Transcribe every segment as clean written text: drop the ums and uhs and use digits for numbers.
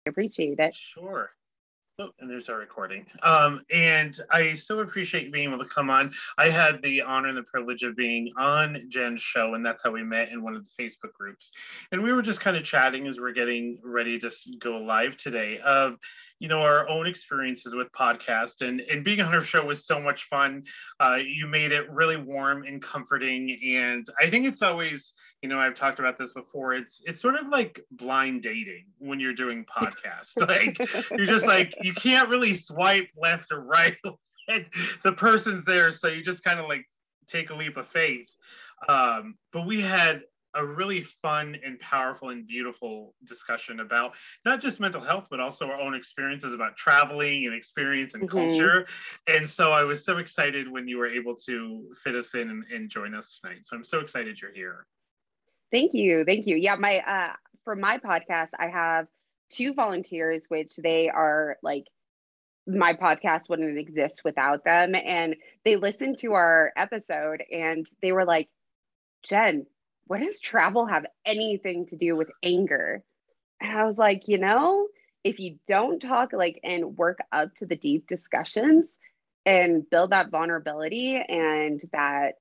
appreciate it. Sure. Oh, and there's our recording. And I so appreciate you being able to come on. I had the honor and the privilege of being on Jen's show, and that's how we met in one of the Facebook groups. And we were just kind of chatting as we're getting ready to go live today of, our own experiences with podcast, and being on her show was so much fun. You made it really warm and comforting. And I think it's always, I've talked about this before. It's sort of like blind dating when you're doing podcasts. Like you're just like, you can't really swipe left or right. And the person's there. So you just kind of like take a leap of faith. But we had a really fun and powerful and beautiful discussion about not just mental health, but also our own experiences about traveling and experience and culture. And so I was so excited when you were able to fit us in and join us tonight. So I'm so excited you're here. Thank you. Yeah, for my podcast, I have 2 volunteers, which they are like, my podcast wouldn't exist without them. And they listened to our episode and they were like, Jen, what does travel have anything to do with anger? And I was like, if you don't talk and work up to the deep discussions and build that vulnerability and that,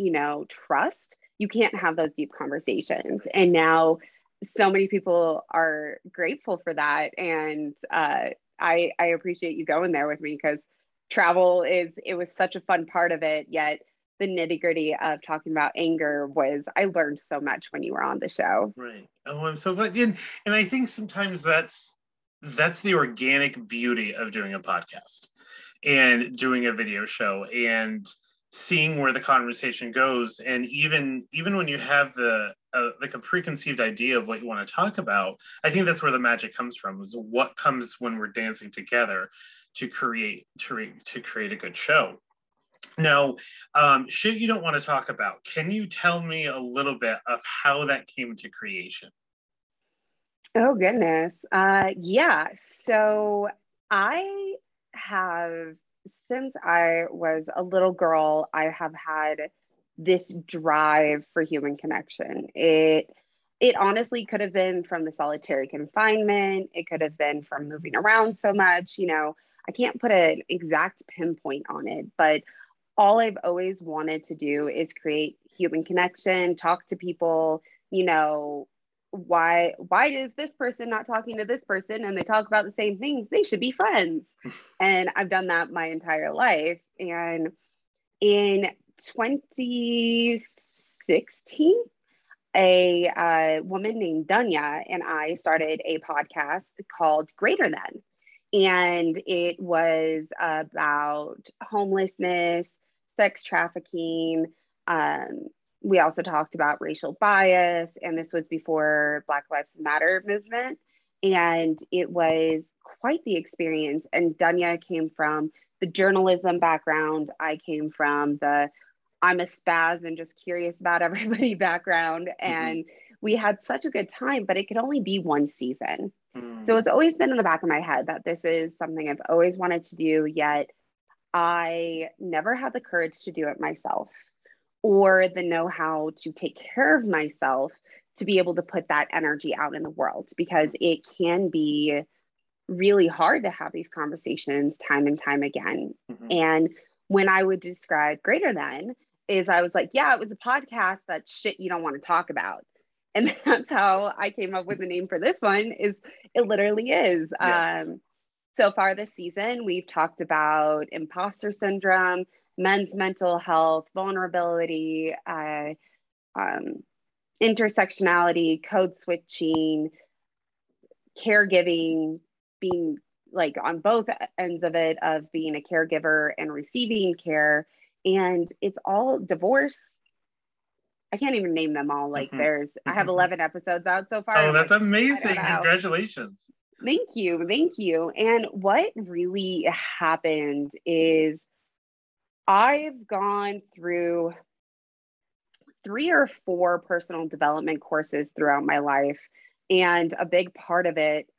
trust, you can't have those deep conversations. And now so many people are grateful for that. And I appreciate you going there with me, because travel it was such a fun part of it, yet the nitty gritty of talking about anger I learned so much when you were on the show. Right. Oh, I'm so glad. And I think sometimes that's the organic beauty of doing a podcast and doing a video show and seeing where the conversation goes. And even when you have like a preconceived idea of what you want to talk about, I think that's where the magic comes from, is what comes when we're dancing together to create a good show. Now, shit you don't want to talk about. Can you tell me a little bit of how that came into creation? Oh, goodness. Yeah. So I have, since I was a little girl, I have had this drive for human connection. It honestly could have been from the solitary confinement. It could have been from moving around so much. I can't put an exact pinpoint on it, but all I've always wanted to do is create human connection, talk to people, why is this person not talking to this person and they talk about the same things? They should be friends. And I've done that my entire life. And in 2016, a woman named Dunya and I started a podcast called Greater Than. And it was about homelessness, sex trafficking. We also talked about racial bias, and this was before Black Lives Matter movement. And it was quite the experience. And Dunya came from the journalism background. I came from the I'm a spaz and just curious about everybody background. And we had such a good time, but it could only be one season. So it's always been in the back of my head that this is something I've always wanted to do, yet I never had the courage to do it myself or the know-how to take care of myself to be able to put that energy out in the world, because it can be really hard to have these conversations time and time again. And when I would describe Greater Than, is I was like, yeah, it was a podcast that shit you don't want to talk about. And that's how I came up with the name for this one. Is it literally is. Yes. So far this season, we've talked about imposter syndrome, men's mental health, vulnerability, intersectionality, code switching, caregiving, being like on both ends of it, of being a caregiver and receiving care. And it's all divorce. I can't even name them all. Like I have 11 episodes out so far. Oh, that's amazing. Congratulations. Thank you. Thank you. And what really happened is I've gone through 3 or 4 personal development courses throughout my life. And a big part of it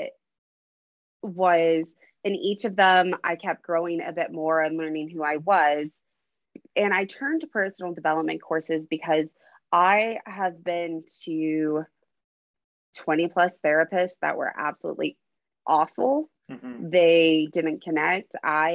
was in each of them, I kept growing a bit more and learning who I was. And I turned to personal development courses because I have been to 20 plus therapists that were absolutely awful. Mm-hmm. They didn't connect.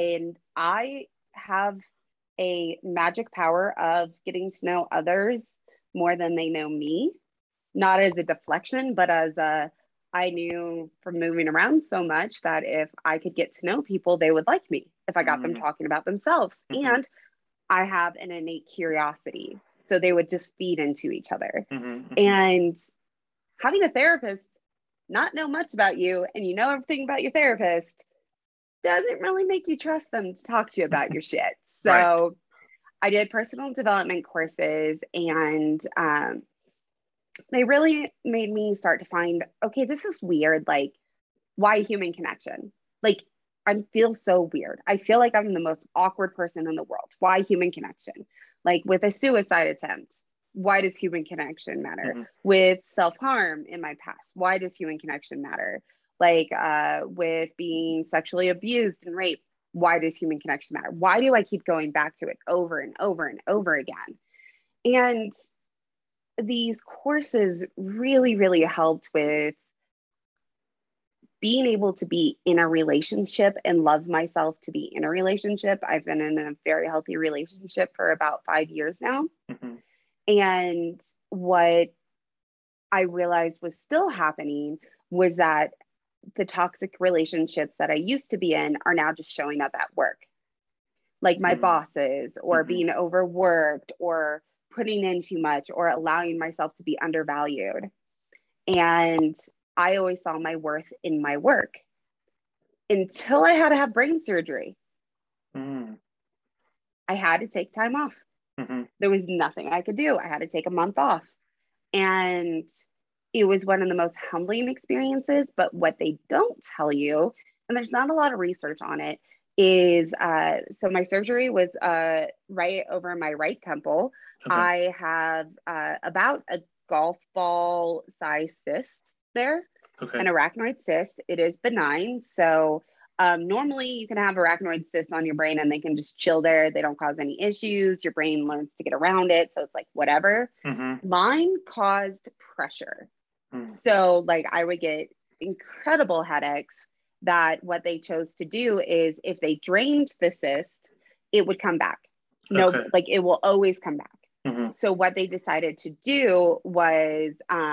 I have a magic power of getting to know others more than they know me, not as a deflection, but as a, I knew from moving around so much that if I could get to know people, they would like me if I got them Mm-hmm. talking about themselves. Mm-hmm. And I have an innate curiosity. So they would just feed into each other. Mm-hmm. And having a therapist not know much about you and you know everything about your therapist doesn't really make you trust them to talk to you about your shit. So Right. I did personal development courses, and they really made me start to find, okay, this is weird. Like, why human connection? Like, I feel so weird. I feel like I'm the most awkward person in the world. Why human connection? Like with a suicide attempt, why does human connection matter? Mm-hmm. With self-harm in my past, why does human connection matter? Like with being sexually abused and raped, why does human connection matter? Why do I keep going back to it over and over and over again? And these courses really, really helped with being able to be in a relationship and love myself to be in a relationship. I've been in a very healthy relationship for about 5 years now. Mm-hmm. And what I realized was still happening was that the toxic relationships that I used to be in are now just showing up at work, like my bosses, or Mm-hmm. being overworked, or putting in too much, or allowing myself to be undervalued. And I always saw my worth in my work until I had to have brain surgery. Mm-hmm. I had to take time off. Mm-hmm. There was nothing I could do. I had to take a month off. And it was one of the most humbling experiences. But what they don't tell you, and there's not a lot of research on it, is so my surgery was right over my right temple. Okay. I have about a golf ball size cyst there, Okay. an arachnoid cyst. It is benign. So normally you can have arachnoid cysts on your brain and they can just chill there. They don't cause any issues. Your brain learns to get around it. So it's like whatever. Mm-hmm. Mine caused pressure. Mm-hmm. So like I would get incredible headaches that what they chose to do is if they drained the cyst, it would come back. No, Okay. like it will always come back. Mm-hmm. So what they decided to do was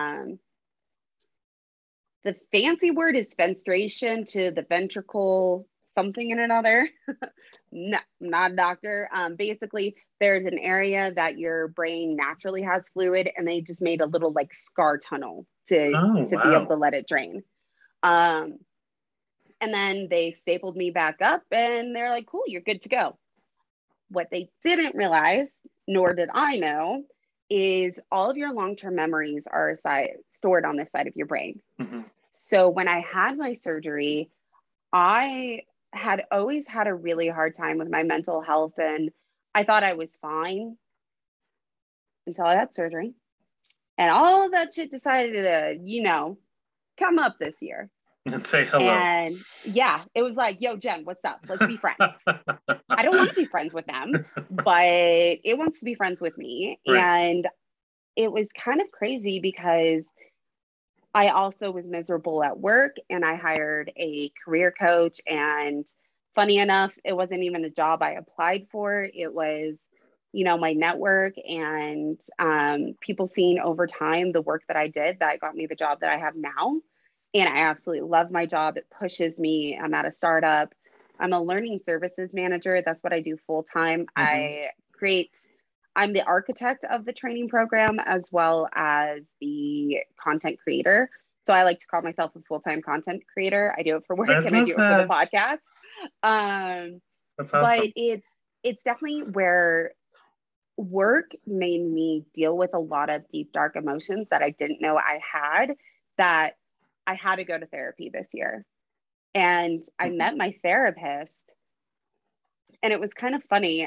the fancy word is fenestration to the ventricle something and another. No, I'm not a doctor. Basically, there's an area that your brain naturally has fluid, and they just made a little like scar tunnel to Oh, be able wow. to let it drain. And then they stapled me back up, and they're like, "Cool, you're good to go." What they didn't realize, nor did I know, is all of your long-term memories are stored on this side of your brain. Mm-hmm. So when I had my surgery, I had always had a really hard time with my mental health, and I thought I was fine until I had surgery. And all of that shit decided to, come up this year. And say hello. And yeah, it was like, yo, Jen, what's up? Let's be friends. I don't want to be friends with them, but it wants to be friends with me. Right. And it was kind of crazy because I also was miserable at work, and I hired a career coach. And funny enough, it wasn't even a job I applied for. It was, my network and people seeing over time the work that I did that got me the job that I have now. And I absolutely love my job. It pushes me. I'm at a startup. I'm a learning services manager. That's what I do full time. Mm-hmm. I'm the architect of the training program as well as the content creator. So I like to call myself a full-time content creator. I do it for work I and I love do it for the that. podcast. That's But awesome. it's definitely where work made me deal with a lot of deep, dark emotions that I didn't know I had, that I had to go to therapy this year. And I Mm-hmm. met my therapist, and it was kind of funny.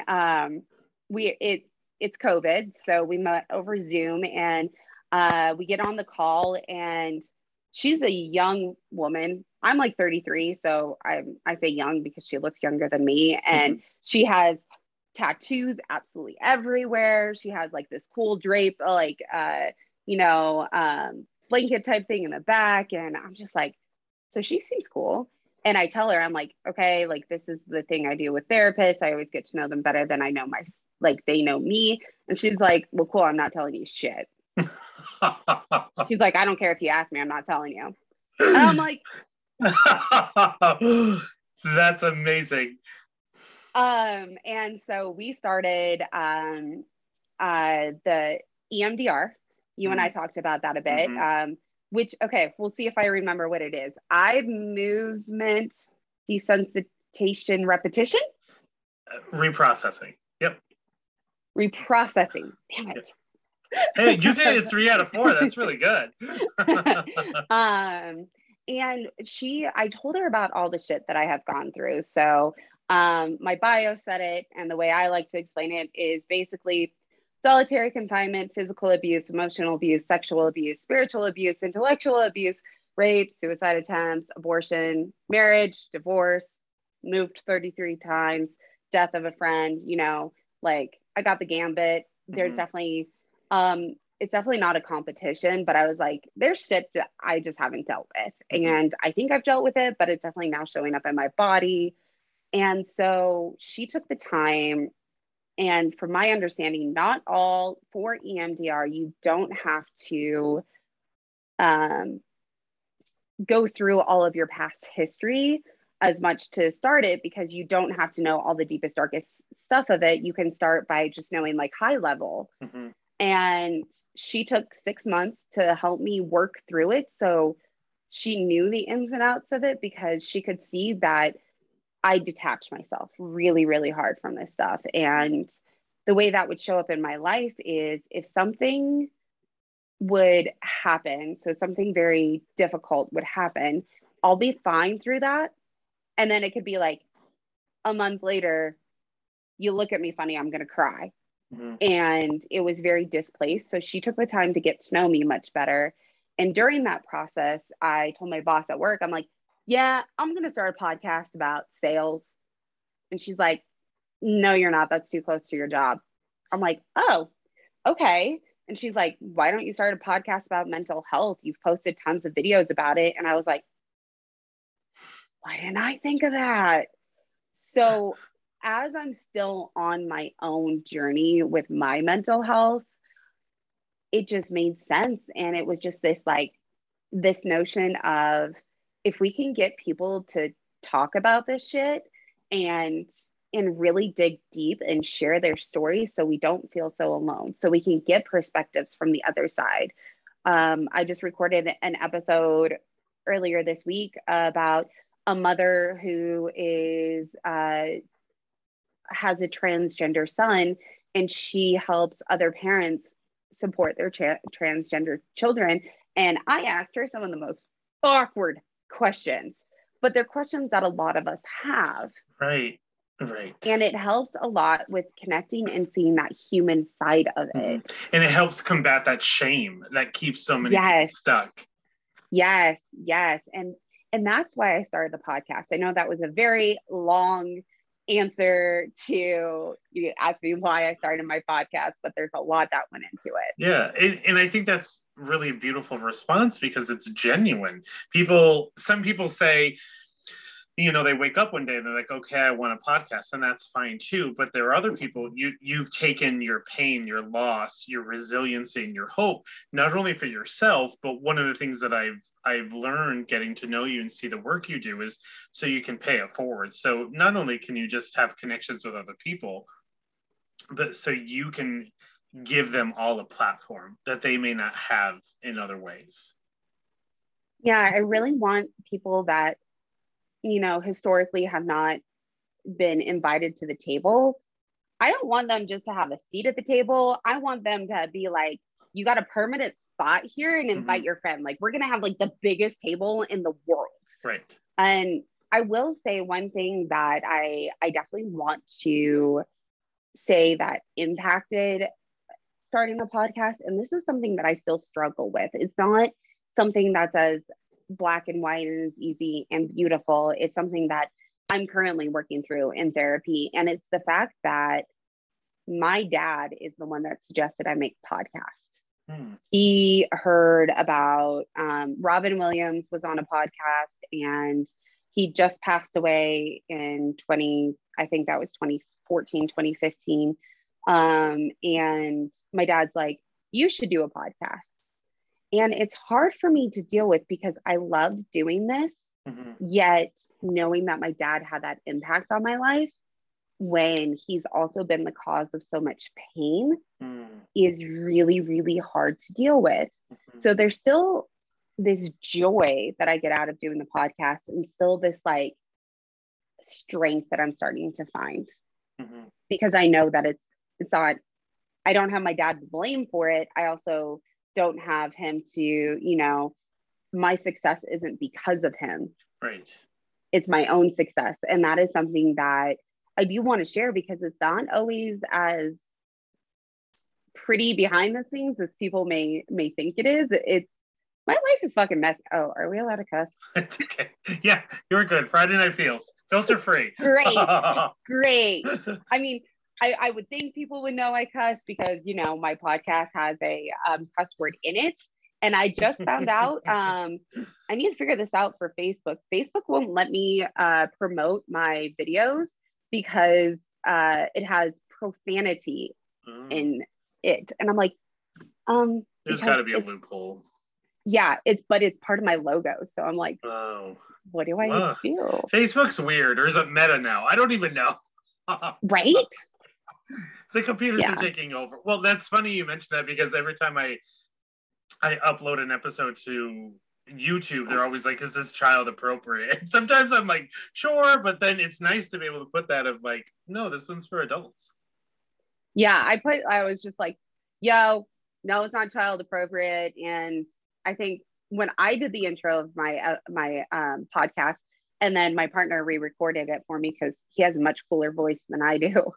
It's COVID, so we met over Zoom, and we get on the call, and she's a young woman. I'm like 33, so I say young because she looks younger than me, and Mm-hmm. she has tattoos absolutely everywhere. She has like this cool drape, like blanket type thing in the back, and I'm just like, So she seems cool. And I tell her, I'm like, okay, like this is the thing I do with therapists. I always get to know them better than I know like they know me. And she's like, well, cool, I'm not telling you shit. She's like, I don't care if you ask me, I'm not telling you. And I'm like, that's amazing. And so we started the EMDR. You and I talked about that a bit. Which, okay, we'll see if I remember what it is. Eye movement desensitization repetition. Reprocessing. Yep. Reprocessing. Damn it. Hey, you did it 3 out of 4. That's really good. And I told her about all the shit that I have gone through. So my bio said it, and the way I like to explain it is basically solitary confinement, physical abuse, emotional abuse, sexual abuse, spiritual abuse, intellectual abuse, rape, suicide attempts, abortion, marriage, divorce, moved 33 times, death of a friend, like I got the gambit. There's definitely, it's definitely not a competition, but I was like, there's shit that I just haven't dealt with. And I think I've dealt with it, but it's definitely now showing up in my body. And so she took the time. And from my understanding, not all for EMDR, you don't have to go through all of your past history as much to start it, because you don't have to know all the deepest, darkest stuff of it. You can start by just knowing like high level. And she took 6 months to help me work through it. So she knew the ins and outs of it, because she could see that I detached myself really, really hard from this stuff. And the way that would show up in my life is if something would happen, so something very difficult would happen, I'll be fine through that. And then it could be like a month later, you look at me funny, I'm going to cry. And it was very displaced. So she took the time to get to know me much better. And during that process, I told my boss at work, I'm like, yeah, I'm going to start a podcast about sales. And she's like, no, you're not. That's too close to your job. I'm like, oh, okay. And she's like, why don't you start a podcast about mental health? You've posted tons of videos about it. And I was like, why didn't I think of that? So as I'm still on my own journey with my mental health, it just made sense. And it was just this notion of, if we can get people to talk about this shit and really dig deep and share their stories, so we don't feel so alone, so we can get perspectives from the other side. I just recorded an episode earlier this week about a mother who has a transgender son, and she helps other parents support their transgender children. And I asked her some of the most awkward questions, but they're questions that a lot of us have. Right. And it helps a lot with connecting and seeing that human side of it. And it helps combat that shame that keeps so many people stuck. Yes. And that's why I started the podcast. I know that was a very long answer to you ask me why I started my podcast, but there's a lot that went into it. Yeah. And I think that's really a beautiful response, because it's genuine. Some people say, they wake up one day and they're like, okay, I want a podcast, and that's fine too. But there are other people, you've taken your pain, your loss, your resiliency, and your hope, not only for yourself, but one of the things that I've learned getting to know you and see the work you do is so you can pay it forward. So not only can you just have connections with other people, but so you can give them all a platform that they may not have in other ways. Yeah, I really want people that historically have not been invited to the table. I don't want them just to have a seat at the table. I want them to be like, you got a permanent spot here, and invite your friend. Like, we're going to have like the biggest table in the world. Right. And I will say one thing that I definitely want to say that impacted starting a podcast. And this is something that I still struggle with. It's not something that's as black and white and is easy and beautiful. It's something that I'm currently working through in therapy. And it's the fact that my dad is the one that suggested I make podcasts. He heard about Robin Williams was on a podcast, and he just passed away in 20, I think that was 2014, 2015. And my dad's like, you should do a podcast. And it's hard for me to deal with because I love doing this, yet knowing that my dad had that impact on my life when he's also been the cause of so much pain is really, really hard to deal with. So there's still this joy that I get out of doing the podcast, and still this like strength that I'm starting to find, because I know that it's not, I don't have my dad to blame for it. I also don't have him to, you know, my success isn't because of him. Right. It's my own success. And that is something that I do want to share, because it's not always as pretty behind the scenes as people may think it is. It's, my life is fucking messy. Oh, are we allowed to cuss? It's okay. Yeah, you're good. Friday Night Feels. Filter free. Great. I mean, I would think people would know I cuss because, you know, my podcast has a cuss word in it. And I just found out, I need to figure this out for Facebook. Facebook won't let me promote my videos because it has profanity in it. And I'm like, there's got to be a loophole. Yeah, it's part of my logo. So I'm like, oh, what do I do? Facebook's weird. Or is it Meta now? I don't even know. Right? The computers are taking over. Well, that's funny you mentioned that, because every time I upload an episode to YouTube, they're always like, is this child appropriate? Sometimes I'm like, sure, but then it's nice to be able to put that of like, no, this one's for adults. Yeah, I was just like, yo, no, it's not child appropriate. And I think when I did the intro of my podcast, and then my partner re-recorded it for me because he has a much cooler voice than I do.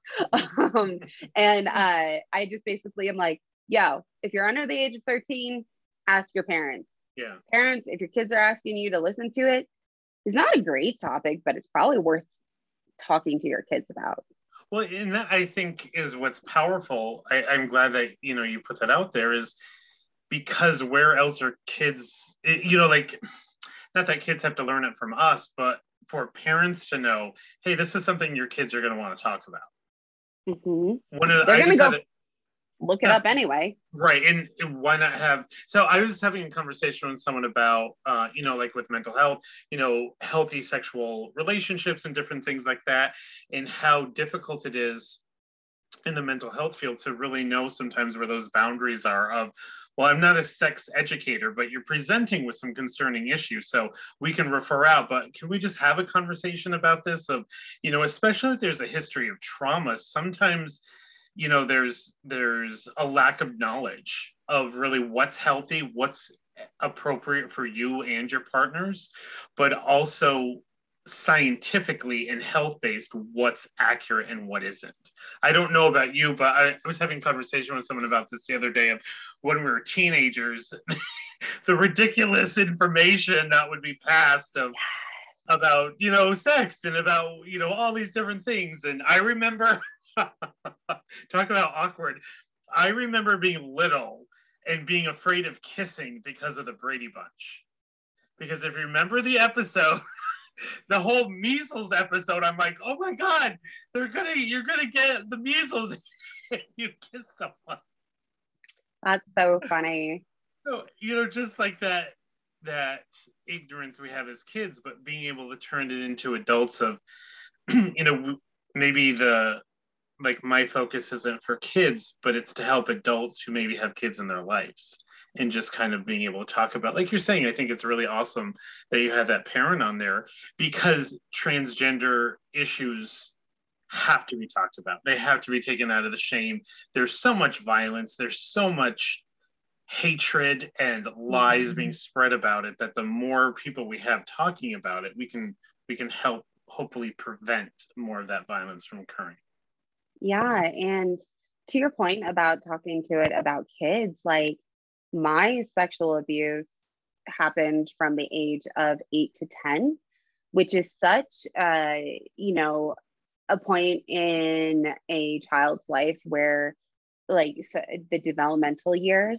And I just basically am like, yo, if you're under the age of 13, ask your parents. Yeah. Parents, if your kids are asking you to listen to it, it's not a great topic, but it's probably worth talking to your kids about. Well, and that I think is what's powerful. I'm glad that, you know, you put that out there, is because where else are kids, you know, like, not that kids have to learn it from us, but for parents to know, hey, this is something your kids are going to want to talk about. They're going to go look it up anyway. Right. And why not have, so I was having a conversation with someone about, you know, like with mental health, you know, healthy sexual relationships and different things like that, and how difficult it is in the mental health field to really know sometimes where those boundaries are of, well, I'm not a sex educator, but you're presenting with some concerning issues, so we can refer out, but can we just have a conversation about this? Of, you know, especially if there's a history of trauma, sometimes, you know, there's a lack of knowledge of really what's healthy, what's appropriate for you and your partners, but also scientifically and health-based what's accurate and what isn't. I don't know about you, but I was having a conversation with someone about this the other day of when we were teenagers, the ridiculous information that would be passed of about, you know, sex and about, you know, all these different things. And I remember talk about awkward. I remember being little and being afraid of kissing because of the Brady Bunch. Because if you remember the episode, the whole measles episode, I'm like, oh my God, you're gonna get the measles if you kiss someone. That's so funny. So, you know, just like that ignorance we have as kids, but being able to turn it into adults of, you know, maybe like my focus isn't for kids, but it's to help adults who maybe have kids in their lives. And just kind of being able to talk about, like you're saying, I think it's really awesome that you had that parent on there, because transgender issues have to be talked about. They have to be taken out of the shame. There's so much violence. There's so much hatred and lies being spread about it, that the more people we have talking about it, we can help hopefully prevent more of that violence from occurring. Yeah. And to your point about talking to it about kids, like, my sexual abuse happened from the age of 8 to 10, which is such, you know, a point in a child's life where, like, so the developmental years,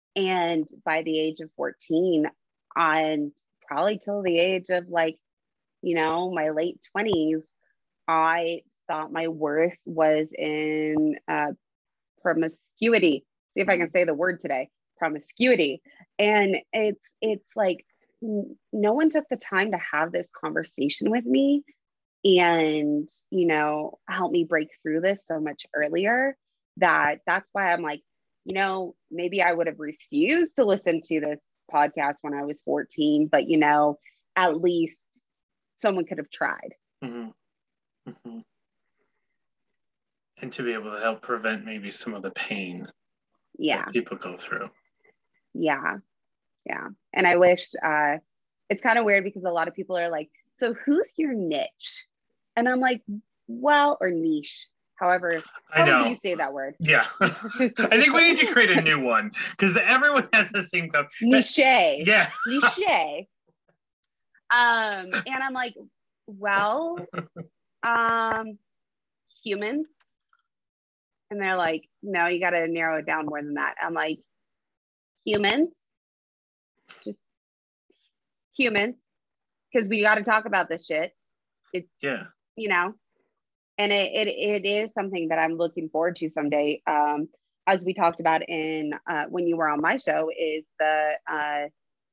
And by the age of 14, and probably till the age of like, my late 20s, I thought my worth was in promiscuity. See if I can say the word today, promiscuity. And it's like no one took the time to have this conversation with me and help me break through this so much earlier. That's why I'm like, maybe I would have refused to listen to this podcast when I was 14, but at least someone could have tried. Mm-hmm. Mm-hmm. And to be able to help prevent maybe some of the pain that people go through. Yeah. And I wish, it's kind of weird because a lot of people are like, so who's your niche? And I'm like, well, or niche. However you say that word. Yeah. I think we need to create a new one because everyone has the same cup. Niche. Yeah. Niche. And I'm like, well, humans. And they're like, no, you got to narrow it down more than that. I'm like, humans, just humans, because we got to talk about this shit. It's, and it is something that I'm looking forward to someday. As we talked about in when you were on my show, is the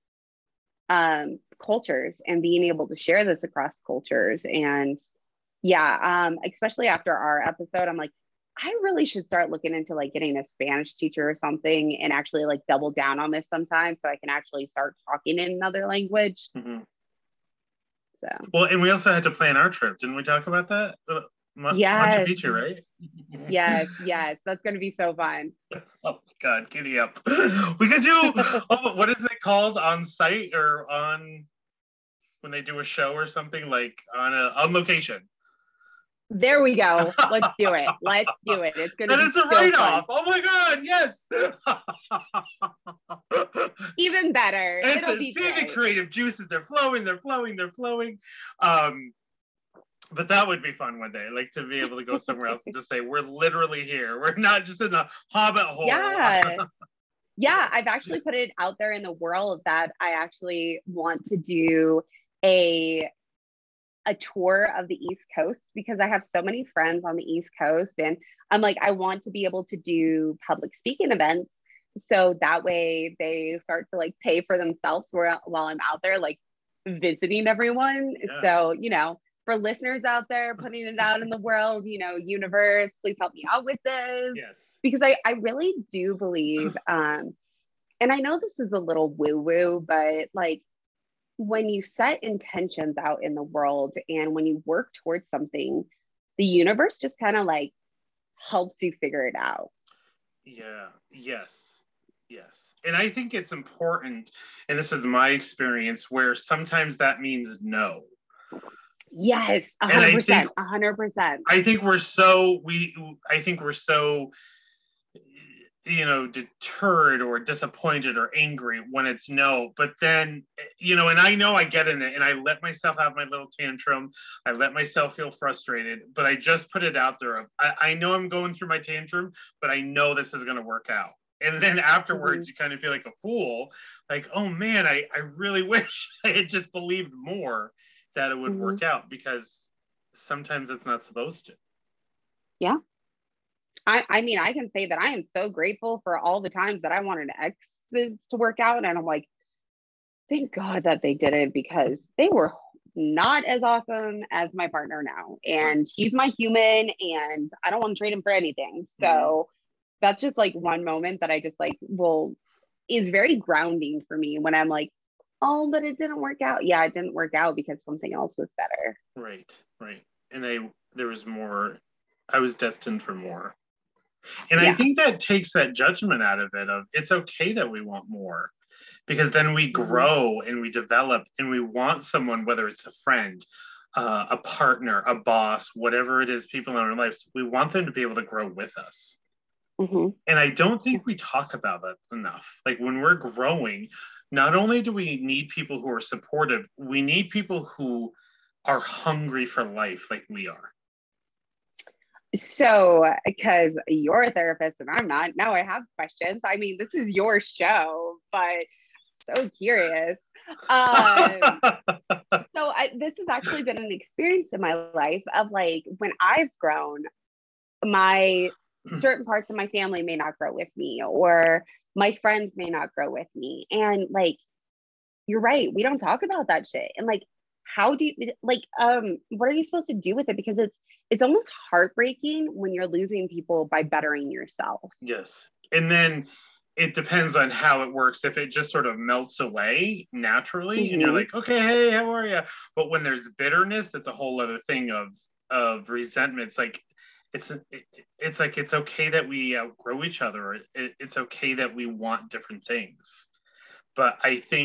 cultures and being able to share this across cultures. And especially after our episode, I'm like, I really should start looking into like getting a Spanish teacher or something and actually like double down on this sometime so I can actually start talking in another language. Mm-hmm. So, well, and we also had to plan our trip. Didn't we talk about that? Yes. Machu Picchu, right? Yes. That's going to be so fun. Oh my God, giddy up. We could do, what is it called, on site or on, when they do a show or something, like on location. There we go. Let's do it. It's going to be That is a write-off. Oh my God, yes. Even better. It'll be see the creative juices. They're flowing. But that would be fun one day, like to be able to go somewhere else and just say, we're literally here. We're not just in the hobbit hole. Yeah, I've actually put it out there in the world that I actually want to do a tour of the East Coast because I have so many friends on the East Coast. And I'm like, I want to be able to do public speaking events. So that way they start to like pay for themselves while I'm out there, like visiting everyone. Yeah. So, for listeners out there putting it out in the world, universe, please help me out with this. Yes. Because I really do believe, and I know this is a little woo-woo, but like when you set intentions out in the world and when you work towards something, the universe just kind of like helps you figure it out. Yeah. Yes. And I think it's important, and this is my experience, where sometimes that means no. Yes, 100%, 100%. I think we're so deterred or disappointed or angry when it's no, but then, and I know I get in it and I let myself have my little tantrum. I let myself feel frustrated, but I just put it out there. I know I'm going through my tantrum, but I know this is going to work out. And then afterwards, you kind of feel like a fool, like, oh man, I really wish I had just believed more that it would work out, because sometimes it's not supposed to. Yeah. I mean, I can say that I am so grateful for all the times that I wanted exes to work out. And I'm like, thank God that they did it, because they were not as awesome as my partner now. And he's my human and I don't want to trade him for anything. So that's just like one moment that I just like, is very grounding for me when I'm like, oh, but it didn't work out. Yeah, it didn't work out because something else was better. Right. And there was more. I was destined for more. And I think that takes that judgment out of it, of it's okay that we want more, because then we grow and we develop and we want someone, whether it's a friend, a partner, a boss, whatever it is, people in our lives, we want them to be able to grow with us. And I don't think we talk about that enough. Like when we're growing, not only do we need people who are supportive, we need people who are hungry for life like we are. So, because you're a therapist and I'm not, now I have questions. I mean, this is your show, but so curious. This has actually been an experience in my life of like when I've grown, my certain parts of my family may not grow with me, or my friends may not grow with me. And like, you're right, we don't talk about that shit. And like, how do you like what are you supposed to do with it? Because it's almost heartbreaking when you're losing people by bettering yourself. Yes. And then it depends on how it works. If it just sort of melts away naturally and you're Mm-hmm. like, okay, hey, how are you? But when there's bitterness, that's a whole other thing of resentment. It's like it's like it's okay that we outgrow each other. It's okay that we want different things. But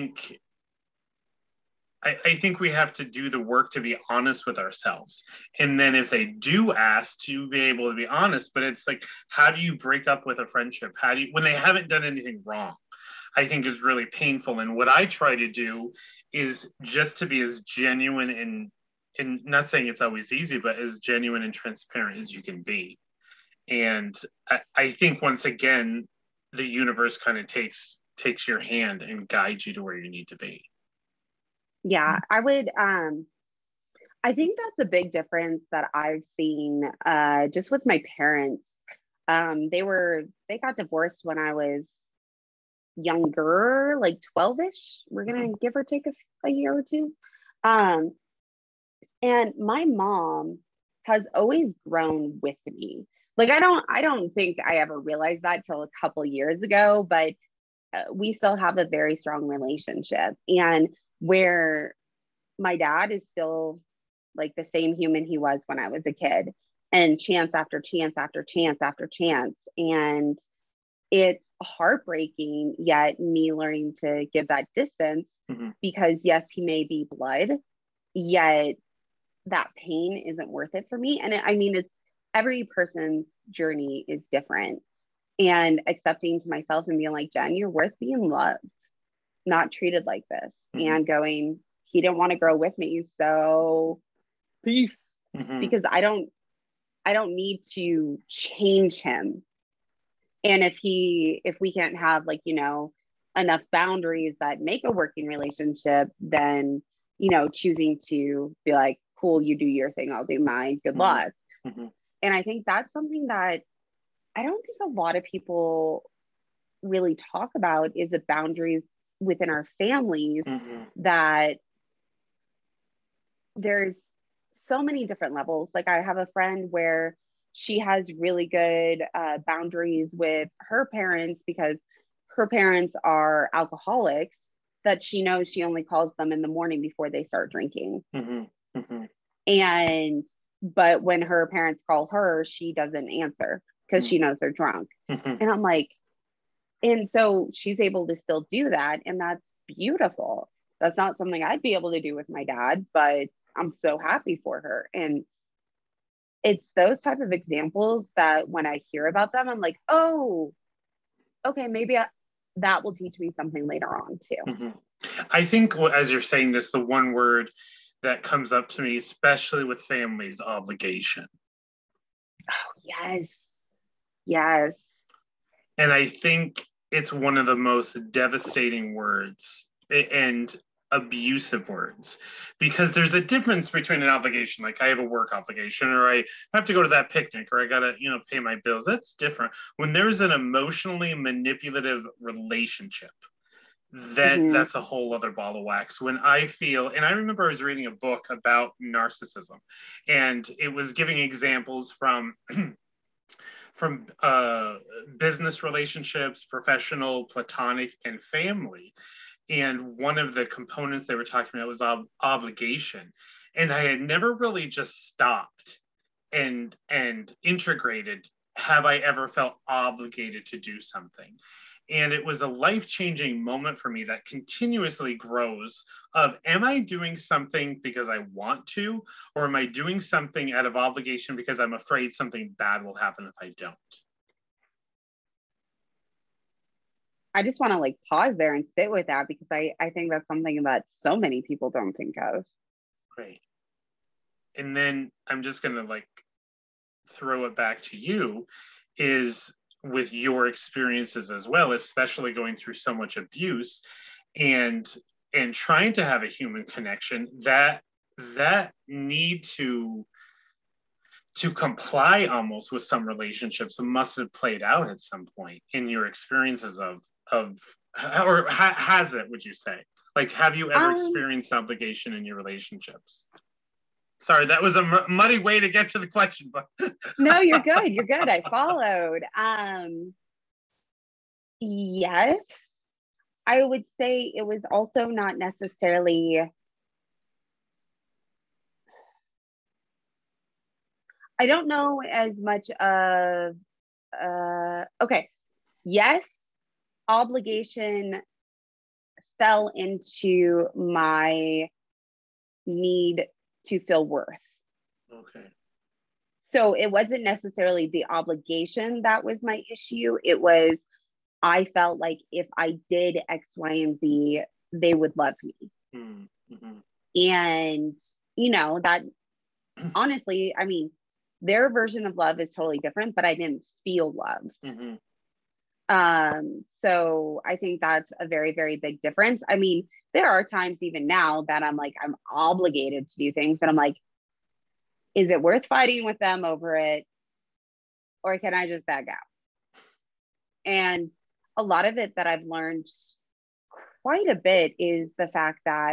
I think we have to do the work to be honest with ourselves. And then if they do ask, to be able to be honest, but it's like, how do you break up with a friendship? How do you, when they haven't done anything wrong? I think is really painful. And what I try to do is just to be as genuine and not saying it's always easy, but as genuine and transparent as you can be. And I think once again, the universe kind of takes your hand and guides you to where you need to be. Yeah, I would I think that's a big difference that I've seen just with my parents. They got divorced when I was younger, like 12ish. We're gonna give or take a year or two. Um, and my mom has always grown with me. Like I don't think I ever realized that till a couple years ago, but we still have a very strong relationship. And where my dad is still like the same human he was when I was a kid, and chance after chance after chance after chance. And it's heartbreaking, yet me learning to give that distance Mm-hmm. because, yes, he may be blood, yet that pain isn't worth it for me. And I mean, it's every person's journey is different. And accepting to myself and being like, Jen, you're worth being loved, not treated like this. Mm-hmm. And going, he didn't want to grow with me. So peace. Mm-hmm. Because I don't need to change him. And if we can't have like, enough boundaries that make a working relationship, then, choosing to be like, cool, you do your thing, I'll do mine. Good luck. Mm-hmm. And I think that's something that I don't think a lot of people really talk about is the boundaries within our families, Mm-hmm. that there's so many different levels. Like I have a friend where she has really good boundaries with her parents because her parents are alcoholics, that she knows she only calls them in the morning before they start drinking. Mm-hmm. Mm-hmm. And but when her parents call her, she doesn't answer because she knows they're drunk. Mm-hmm. And I'm like, and so she's able to still do that. And that's beautiful. That's not something I'd be able to do with my dad, but I'm so happy for her. And it's those type of examples that when I hear about them, I'm like, oh, okay, maybe that will teach me something later on too. Mm-hmm. I think as you're saying this, the one word that comes up to me, especially with families, obligation. Oh, yes. Yes. And I think it's one of the most devastating words and abusive words, because there's a difference between an obligation, like I have a work obligation, or I have to go to that picnic, or I gotta pay my bills. That's different. When there's an emotionally manipulative relationship, that's a whole other ball of wax. When I feel, and I remember I was reading a book about narcissism, and it was giving examples from business relationships, professional, platonic, and family. And one of the components they were talking about was obligation. And I had never really just stopped and integrated, have I ever felt obligated to do something? And it was a life-changing moment for me that continuously grows of, am I doing something because I want to, or am I doing something out of obligation because I'm afraid something bad will happen if I don't? I just want to like pause there and sit with that, because I think that's something that so many people don't think of. Great. And then I'm just going to like throw it back to you is with your experiences as well, especially going through so much abuse and trying to have a human connection, that need to comply almost with some relationships must have played out at some point in your experiences of or has it, would you say? Like, have you ever experienced obligation in your relationships? Sorry, that was a muddy way to get to the question, but no, you're good. You're good. I followed. Yes, I would say it was also not necessarily, I don't know as much of, okay, yes, obligation fell into my need to feel worth. Okay. So it wasn't necessarily the obligation that was my issue. It was, I felt like if I did X, Y, and Z, they would love me. Mm-hmm. And, you know, that honestly, I mean, their version of love is totally different, but I didn't feel loved. Mm-hmm. So I think that's a very, very big difference. I mean, there are times even now that I'm like, I'm obligated to do things and I'm like, is it worth fighting with them over it? Or can I just back out? And a lot of it that I've learned quite a bit is the fact that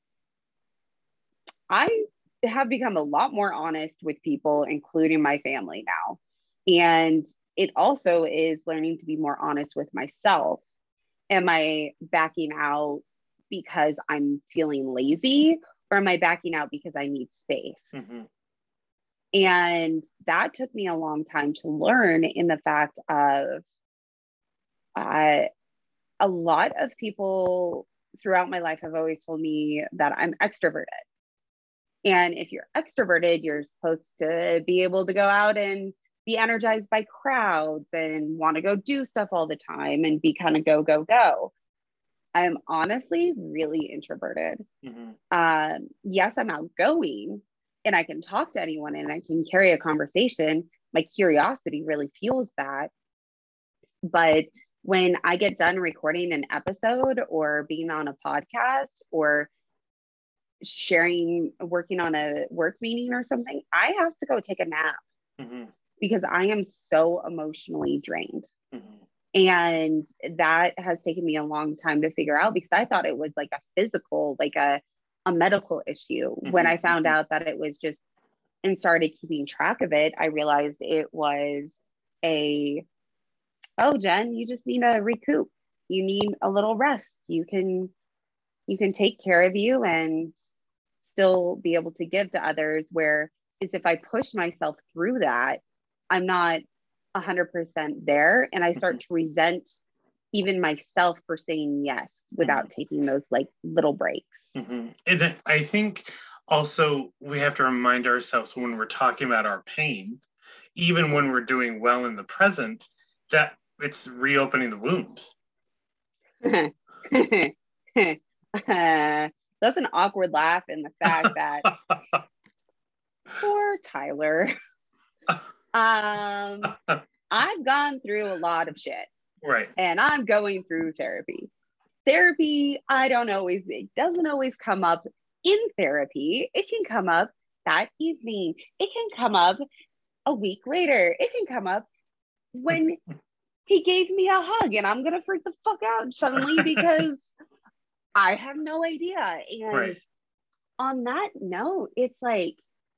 I have become a lot more honest with people, including my family now. And it also is learning to be more honest with myself. Am I backing out because I'm feeling lazy, or am I backing out because I need space? Mm-hmm. And that took me a long time to learn, in the fact of a lot of people throughout my life have always told me that I'm extroverted. And if you're extroverted, you're supposed to be able to go out and be energized by crowds and want to go do stuff all the time and be kind of go, go, go. I'm honestly really introverted. Mm-hmm. Yes, I'm outgoing and I can talk to anyone and I can carry a conversation. My curiosity really fuels that. But when I get done recording an episode or being on a podcast or working on a work meeting or something, I have to go take a nap. Mm-hmm. Because I am so emotionally drained. Mm-hmm. And that has taken me a long time to figure out, because I thought it was like a physical, like a medical issue. Mm-hmm. When I found out that it was just, and started keeping track of it, I realized it was oh, Jen, you just need to recoup. You need a little rest. You can take care of you and still be able to give to others. Where is, if I push myself through that, I'm not 100% there. And I start to resent even myself for saying yes without mm-hmm. taking those like little breaks. Mm-hmm. And I think also we have to remind ourselves when we're talking about our pain, even when we're doing well in the present, that it's reopening the wound. That's an awkward laugh in the fact that poor Tyler. I've gone through a lot of shit. Right. And I'm going through therapy. Therapy, it doesn't always come up in therapy. It can come up that evening. It can come up a week later. It can come up when he gave me a hug and I'm going to freak the fuck out suddenly because I have no idea. And right. On that note, it's like,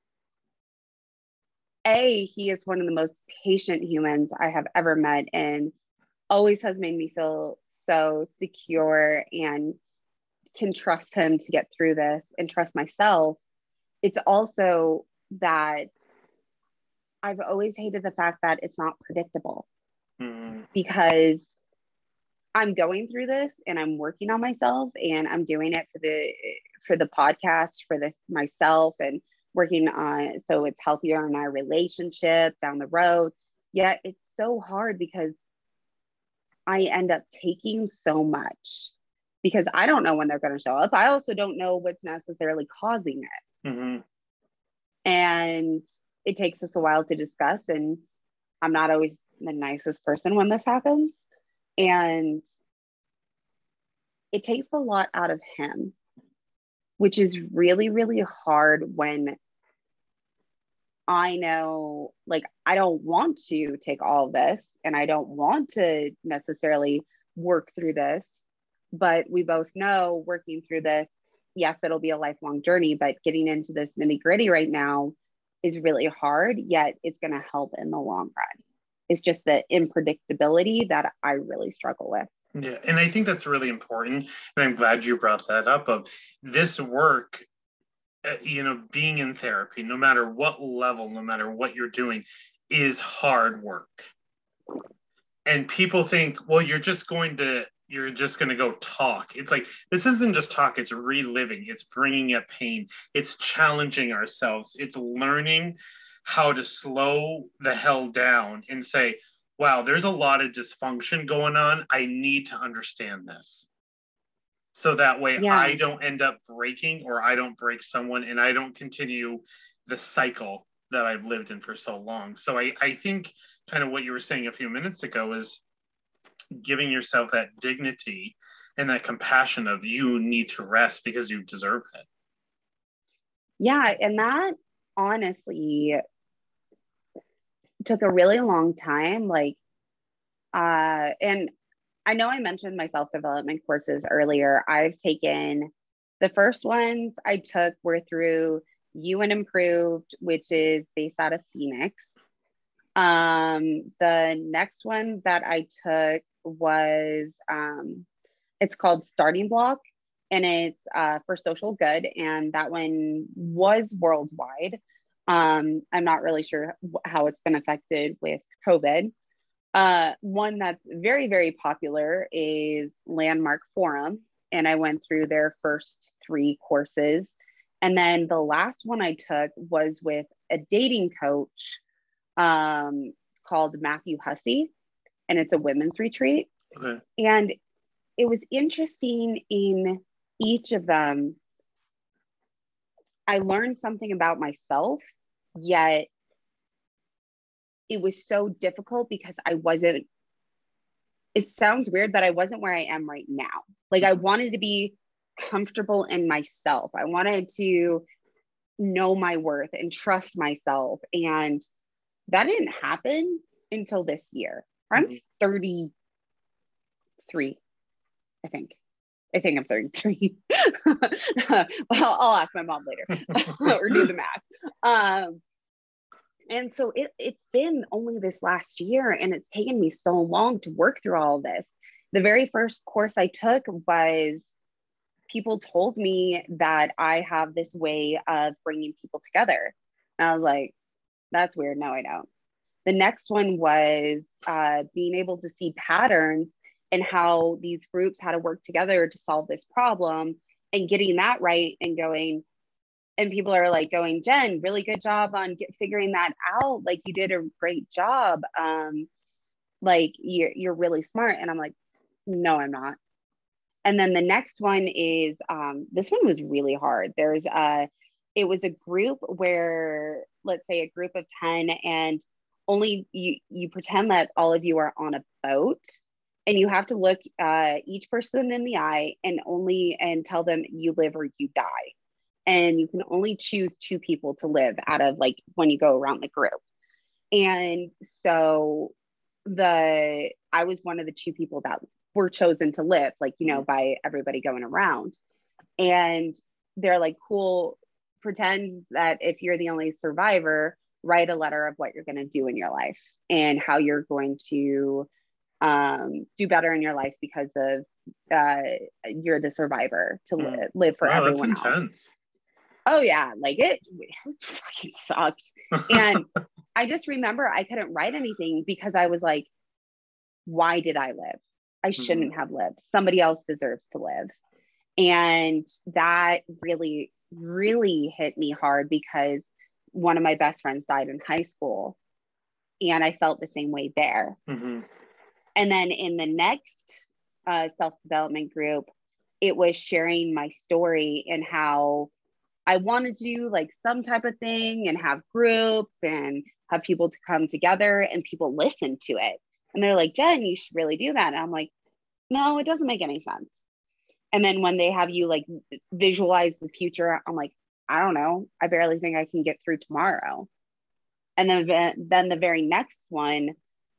he is one of the most patient humans I have ever met and always has made me feel so secure and can trust him to get through this and trust myself. It's also that I've always hated the fact that it's not predictable. Mm-hmm. Because I'm going through this and I'm working on myself and I'm doing it for the podcast, for this myself, and working on so it's healthier in our relationship down the road. Yet it's so hard because I end up taking so much because I don't know when they're going to show up. I also don't know what's necessarily causing it. Mm-hmm. And it takes us a while to discuss, and I'm not always the nicest person when this happens. And it takes a lot out of him, which is really, really hard when I know, like, I don't want to take all of this and I don't want to necessarily work through this, but we both know working through this, yes, it'll be a lifelong journey, but getting into this nitty gritty right now is really hard, yet it's going to help in the long run. It's just the unpredictability that I really struggle with. Yeah, and I think that's really important. And I'm glad you brought that up of this work, being in therapy, no matter what level, no matter what you're doing, is hard work. And people think, well, you're just going to go talk. It's like, this isn't just talk, it's reliving, it's bringing up pain, it's challenging ourselves, it's learning how to slow the hell down and say, wow, there's a lot of dysfunction going on. I need to understand this. So that way I don't end up breaking, or I don't break someone, and I don't continue the cycle that I've lived in for so long. So I think kind of what you were saying a few minutes ago is giving yourself that dignity and that compassion of, you need to rest because you deserve it. Yeah. And that honestly took a really long time. Like, and I know I mentioned my self-development courses earlier. I've taken the first ones I took were through You and Improved, which is based out of Phoenix. The next one that I took was, it's called Starting Block, and it's for social good. And that one was worldwide. I'm not really sure how it's been affected with COVID. One that's very, very popular is Landmark Forum. And I went through their first 3 courses. And then the last one I took was with a dating coach called Matthew Hussey. And it's a women's retreat. Okay. And it was interesting in each of them. I learned something about myself, yet it was so difficult because it sounds weird, but I wasn't where I am right now. Like, I wanted to be comfortable in myself. I wanted to know my worth and trust myself. And that didn't happen until this year. I'm 33, I think. I'm 33. Well, I'll ask my mom later or do the math. And so it's been only this last year, and it's taken me so long to work through all of this. The very first course I took was, people told me that I have this way of bringing people together. And I was like, that's weird. No, I don't. The next one was being able to see patterns and how these groups had to work together to solve this problem, and getting that right and going. And people are like going, Jen, really good job on figuring that out. Like, you did a great job. Like, you're really smart. And I'm like, no, I'm not. And then the next one is, this one was really hard. It was a group where, let's say a group of 10, and only you pretend that all of you are on a boat, and you have to look each person in the eye and tell them you live or you die. And you can only choose 2 people to live out of, like, when you go around the group. And so I was one of the 2 people that were chosen to live, like, by everybody going around. And they're like, cool, pretend that if you're the only survivor, write a letter of what you're going to do in your life and how you're going to do better in your life because of you're the survivor to live for everyone that's intense. else. Oh yeah, like it fucking sucked. And I just remember I couldn't write anything because I was like, why did I live? I shouldn't have lived. Somebody else deserves to live. And that really, really hit me hard because one of my best friends died in high school, and I felt the same way there. And then in the next self-development group, it was sharing my story and how I wanted to do like some type of thing and have groups and have people to come together, and people listen to it. And they're like, Jen, you should really do that. And I'm like, no, it doesn't make any sense. And then when they have you like visualize the future, I'm like, I don't know. I barely think I can get through tomorrow. And then the very next one,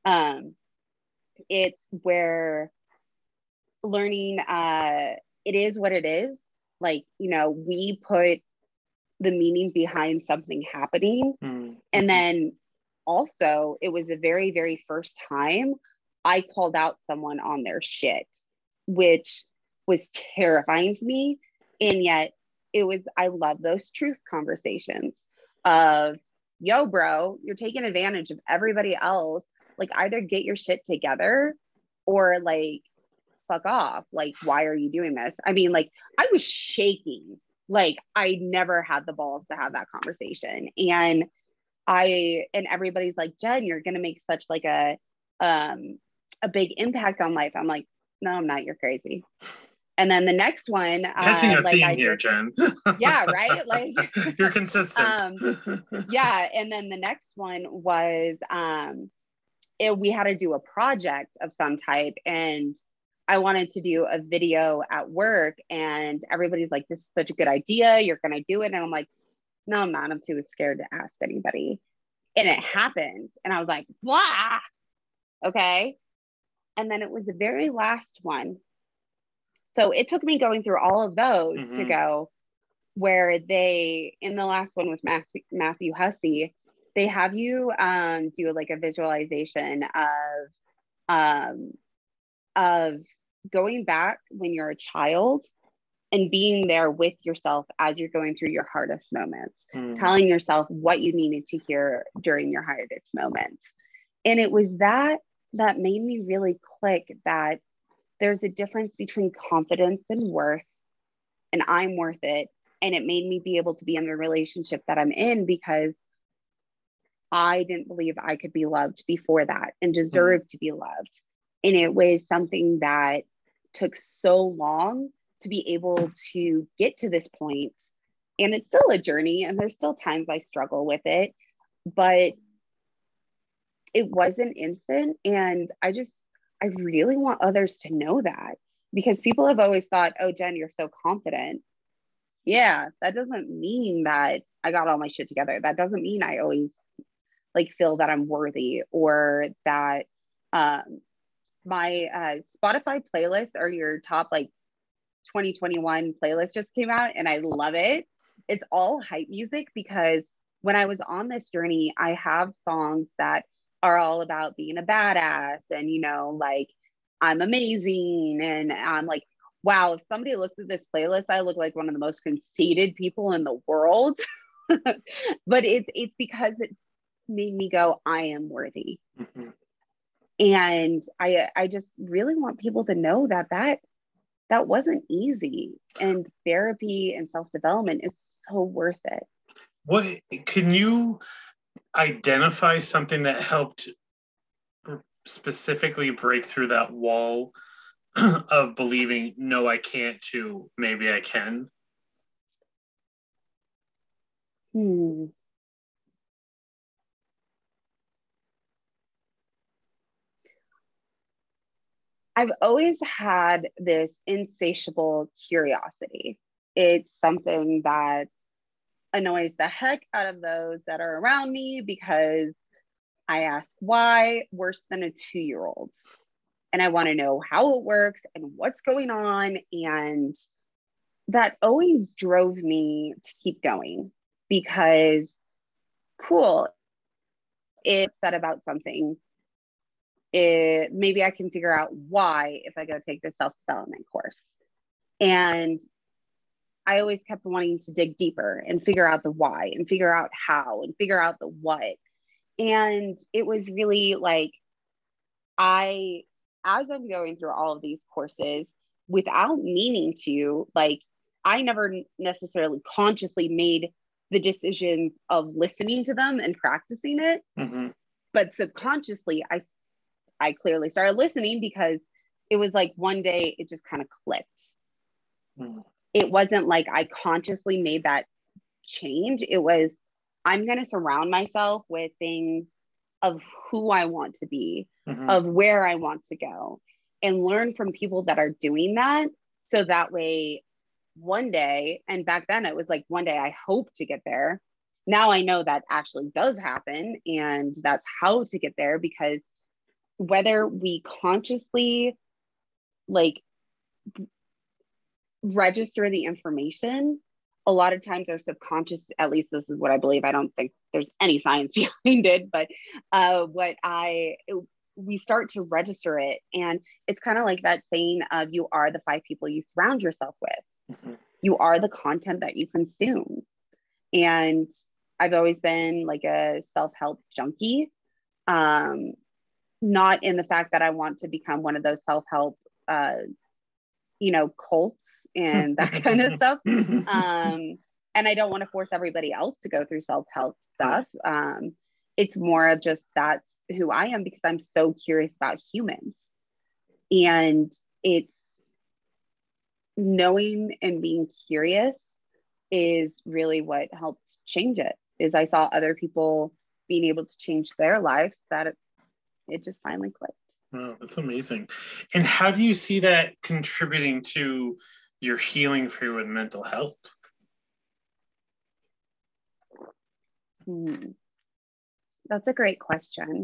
it's where learning, it is what it is. Like, you know, we put the meaning behind something happening. Mm-hmm. And then also, it was the very, very first time I called out someone on their shit, which was terrifying to me. And yet it was, I love those truth conversations of, yo, bro, you're taking advantage of everybody else. Like, either get your shit together or like, fuck off. Like, why are you doing this? I mean, like, I was shaking. Like, I never had the balls to have that conversation. And everybody's like, Jen, you're going to make such like a big impact on life. I'm like, no, I'm not. You're crazy. And then the next one, catching a theme here, Jen. Yeah, right. Like, you're consistent. Yeah. And then the next one was, we had to do a project of some type, and I wanted to do a video at work, and everybody's like, this is such a good idea. You're going to do it. And I'm like, no, I'm not. I'm too scared to ask anybody. And it happened. And I was like, blah. Okay. And then it was the very last one. So it took me going through all of those to go where they, in the last one with Matthew Hussey, they have you do like a visualization of going back when you're a child and being there with yourself as you're going through your hardest moments, telling yourself what you needed to hear during your hardest moments. And it was that made me really click that there's a difference between confidence and worth, and I'm worth it. And it made me be able to be in the relationship that I'm in because I didn't believe I could be loved before that and deserve to be loved. And it was something that took so long to be able to get to this point. And it's still a journey, and there's still times I struggle with it, but it wasn't instant. And I really want others to know that, because people have always thought, oh, Jen, you're so confident. Yeah, that doesn't mean that I got all my shit together. That doesn't mean I always like feel that I'm worthy, or that my Spotify playlists are your top like 2021 playlist just came out, and I love it. It's all hype music, because when I was on this journey, I have songs that are all about being a badass and, you know, like I'm amazing. And I'm like, wow, if somebody looks at this playlist, I look like one of the most conceited people in the world. But it's because it made me go, I am worthy. Mm-hmm. And I just really want people to know that wasn't easy. And therapy and self-development is so worth it. What can you identify something that helped specifically break through that wall of believing, no, I can't, to maybe I can? I've always had this insatiable curiosity. It's something that annoys the heck out of those that are around me, because I ask why worse than a 2-year-old. And I want to know how it works and what's going on. And that always drove me to keep going, because cool, it's upset about something. Maybe I can figure out why if I go take this self-development course. And I always kept wanting to dig deeper and figure out the why and figure out how and figure out the what. And it was really like, as I'm going through all of these courses without meaning to, like, I never necessarily consciously made the decisions of listening to them and practicing it. Mm-hmm. But subconsciously, I clearly started listening, because it was like one day it just kind of clicked. Mm. It wasn't like I consciously made that change. It was, I'm going to surround myself with things of who I want to be, of where I want to go, and learn from people that are doing that. So that way, one day, and back then it was like, one day I hope to get there. Now I know that actually does happen, and that's how to get there, because whether we consciously like register the information, a lot of times our subconscious, at least this is what I believe, I don't think there's any science behind it, but we start to register it. And it's kind of like that saying of, you are the 5 people you surround yourself with. You are the content that you consume. And I've always been like a self-help junkie. Not in the fact that I want to become one of those self-help cults and that kind of stuff. And I don't want to force everybody else to go through self-help stuff. It's more of just, that's who I am, because I'm so curious about humans. And it's knowing and being curious is really what helped change it. Is I saw other people being able to change their lives, that it just finally clicked. Oh, that's amazing. And how do you see that contributing to your healing through with mental health? That's a great question.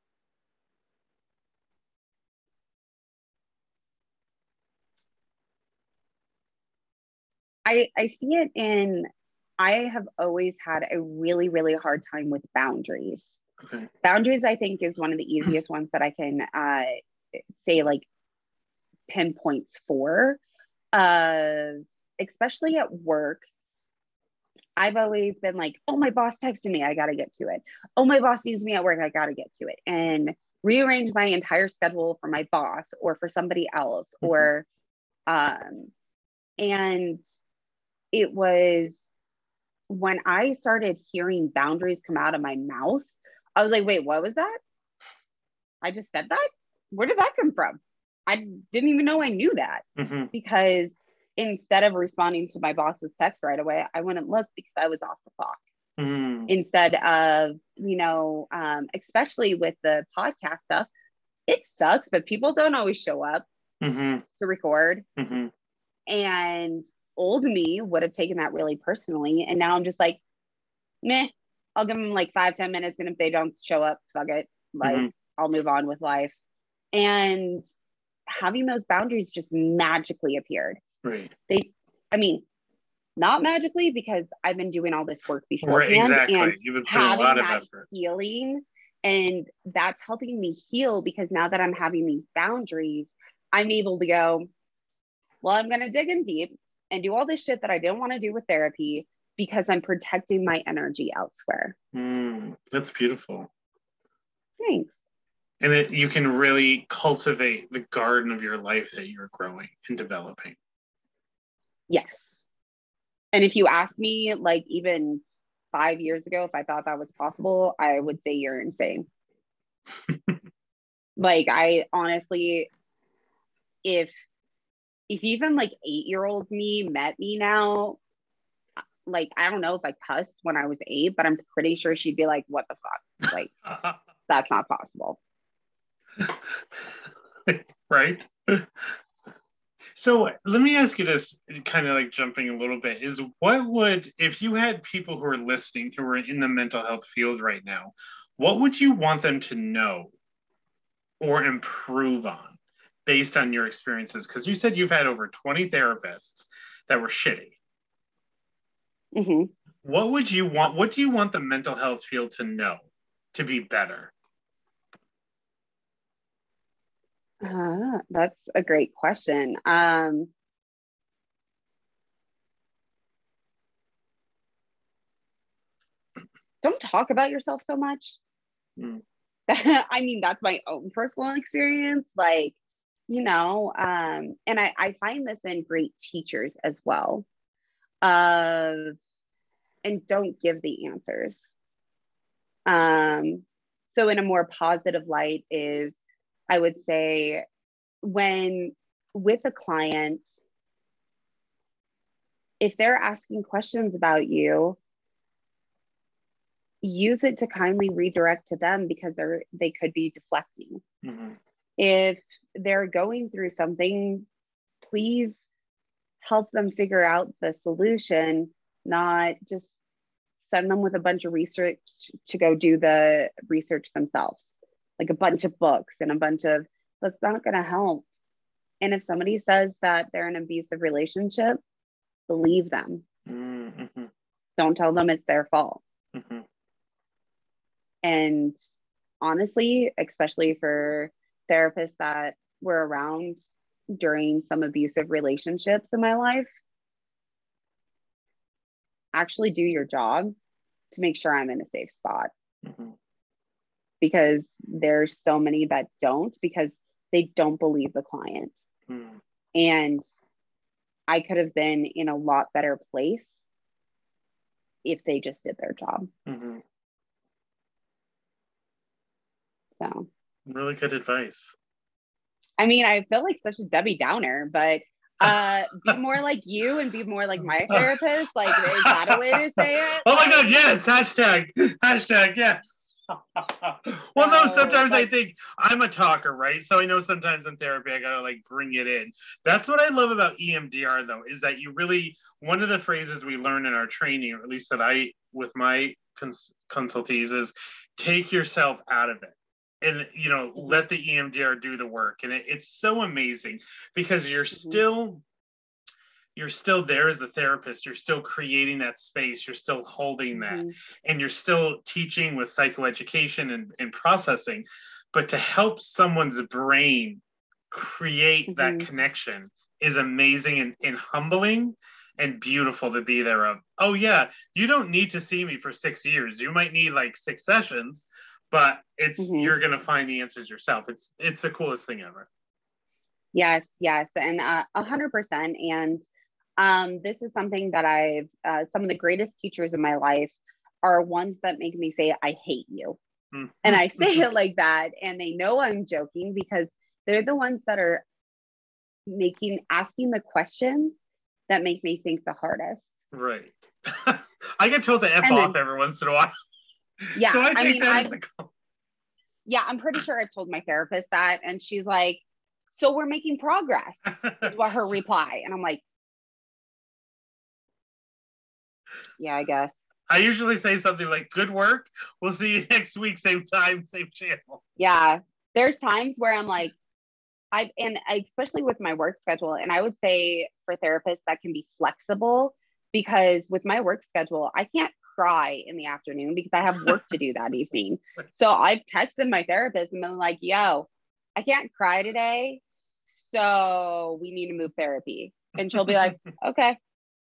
I see it in, I have always had a really, really hard time with boundaries. Okay. Boundaries, I think, is one of the easiest ones that I can say like pinpoints for, especially at work. I've always been like, oh, my boss texted me, I got to get to it. Oh, my boss needs me at work, I got to get to it. And rearrange my entire schedule for my boss or for somebody else. Or, and it was when I started hearing boundaries come out of my mouth, I was like, wait, what was that? I just said that? Where did that come from? I didn't even know I knew that. Because instead of responding to my boss's text right away, I wouldn't look because I was off the clock. Instead of, especially with the podcast stuff, it sucks, but people don't always show up to record. And old me would have taken that really personally. And now I'm just like, meh, I'll give them like 5-10 minutes. And if they don't show up, fuck it. Like, I'll move on with life. And having those boundaries just magically appeared. Right. Not magically, because I've been doing all this work beforehand. Right, exactly. And you've been putting a lot of effort. Healing, and that's helping me heal, because now that I'm having these boundaries, I'm able to go, well, I'm going to dig in deep and do all this shit that I didn't want to do with therapy, because I'm protecting my energy elsewhere. That's beautiful. Thanks. And you can really cultivate the garden of your life that you're growing and developing. Yes. And if you asked me, like, even 5 years ago, if I thought that was possible, I would say you're insane. Like, I honestly, if even like 8-year-old me met me now, like, I don't know if I cussed when I was 8, but I'm pretty sure she'd be like, what the fuck? Like, that's not possible. Right. So let me ask you this, kind of like jumping a little bit, is what would, if you had people who are listening who are in the mental health field right now, what would you want them to know or improve on based on your experiences? Because you said you've had over 20 therapists that were shitty. What would you want? What do you want the mental health field to know to be better? That's a great question. Don't talk about yourself so much. I mean, that's my own personal experience. Like, and I find this in great teachers as well. And don't give the answers. So in a more positive light is, I would say, when with a client, if they're asking questions about you, use it to kindly redirect to them, because they could be deflecting. Mm-hmm. If they're going through something, please help them figure out the solution, not just send them with a bunch of research to go do the research themselves, like a bunch of books and a bunch of, that's not going to help. And if somebody says that they're in an abusive relationship, believe them. Mm-hmm. Don't tell them it's their fault. Mm-hmm. And honestly, especially for therapists that were around during some abusive relationships in my life, actually do your job to make sure I'm in a safe spot. Mm-hmm. Because there's so many that don't, because they don't believe the client. Mm-hmm. And I could have been in a lot better place if they just did their job. Mm-hmm. So really good advice. I mean, I feel like such a Debbie Downer, but be more like you and be more like my therapist. Like, is that a way to say it? Oh my God, yes. Hashtag, yeah. Well, no, sometimes I think I'm a talker, right? So I know sometimes in therapy, I gotta like bring it in. That's what I love about EMDR, though, is that you really, one of the phrases we learn in our training, or at least that I, with my consultees, is take yourself out of it. And, you know, let the EMDR do the work. And it's so amazing because you're still there as the therapist. You're still creating that space. You're still holding that. And you're still teaching with psychoeducation and processing. But to help someone's brain create that connection is amazing and humbling and beautiful to be there of. Oh, yeah, you don't need to see me for 6 years. You might need like 6 sessions. But it's you're gonna find the answers yourself. It's the coolest thing ever. Yes, and 100%. And this is something that I've some of the greatest teachers in my life are ones that make me say, I hate you. Mm-hmm. And I say it like that, and they know I'm joking because they're the ones that are asking the questions that make me think the hardest. Right. I get told to F off every once in a while. Yeah. So I mean, yeah, I'm pretty sure I told my therapist that, and she's like, so we're making progress, is what her reply. And I'm like, yeah, I guess. I usually say something like, good work. We'll see you next week. Same time, same channel. Yeah. There's times where I'm like, especially with my work schedule, and I would say for therapists that can be flexible, because with my work schedule, I can't cry in the afternoon because I have work to do that evening. So I've texted my therapist and been like, yo, I can't cry today, so we need to move therapy. And she'll be like, okay.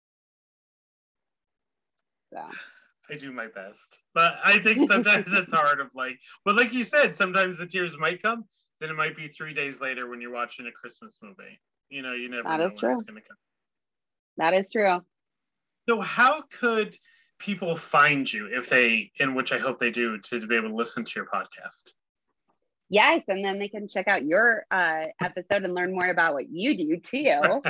So I do my best, but I think sometimes it's hard of like, but like you said, sometimes the tears might come, then it might be 3 days later when you're watching a Christmas movie. You know, you never know when it's going to come. That is true. So how could people find you if they, in which I hope they do, to be able to listen to your podcast? Yes, and then they can check out your episode and learn more about what you do too.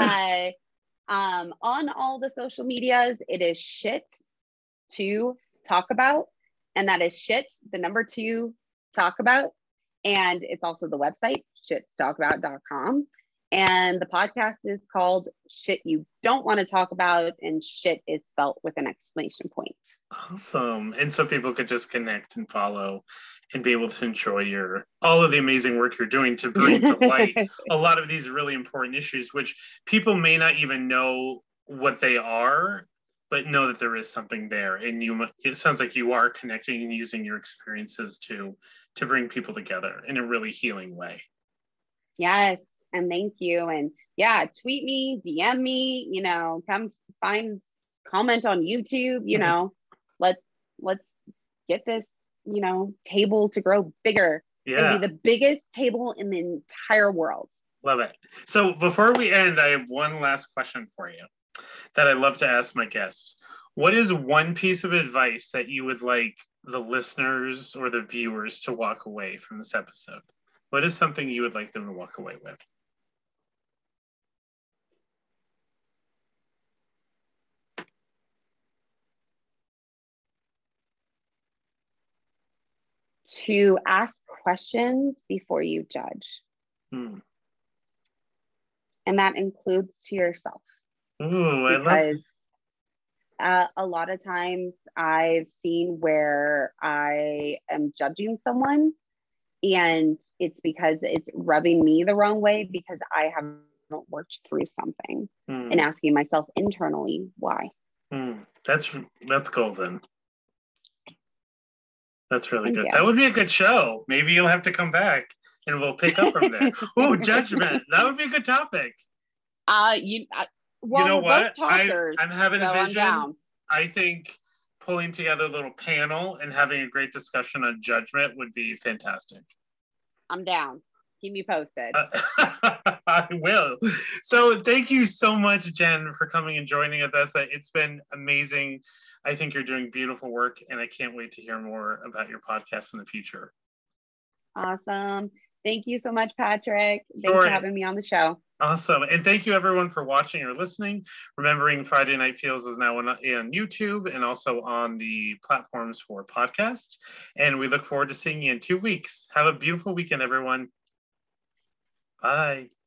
On all the social medias, it is shit to talk about, and that is shit, the number 2, talk about. And it's also the website, shitstotalkabout.com. And the podcast is called Shit You Don't Want to Talk About, and shit is spelt with an exclamation point. Awesome. And so people could just connect and follow and be able to enjoy all of the amazing work you're doing to bring to light a lot of these really important issues, which people may not even know what they are, but know that there is something there. And it sounds like you are connecting and using your experiences to bring people together in a really healing way. Yes. And thank you. And yeah, tweet me, DM me, come comment on YouTube, let's get this, table to grow bigger and be the biggest table in the entire world. Love it. So before we end, I have one last question for you that I love to ask my guests. What is one piece of advice that you would like the listeners or the viewers to walk away from this episode? What is something you would like them to walk away with? to ask questions before you judge. Hmm. And that includes to yourself. Ooh, I love it. A lot of times I've seen where I am judging someone and it's because it's rubbing me the wrong way because I haven't worked through something and asking myself internally why. That's golden. That's really good. You. That would be a good show. Maybe you'll have to come back and we'll pick up from there. Ooh, judgment. That would be a good topic. Well, you know what? Talkers, I'm having a vision. I'm down. I think pulling together a little panel and having a great discussion on judgment would be fantastic. I'm down. Keep me posted. I will. So thank you so much, Jen, for coming and joining us. It's been amazing. I think you're doing beautiful work, and I can't wait to hear more about your podcast in the future. Awesome. Thank you so much, Patrick. Thanks for having me on the show. Awesome. And thank you, everyone, for watching or listening. Remembering Friday Night Feels is now on YouTube and also on the platforms for podcasts. And we look forward to seeing you in 2 weeks. Have a beautiful weekend, everyone. Bye.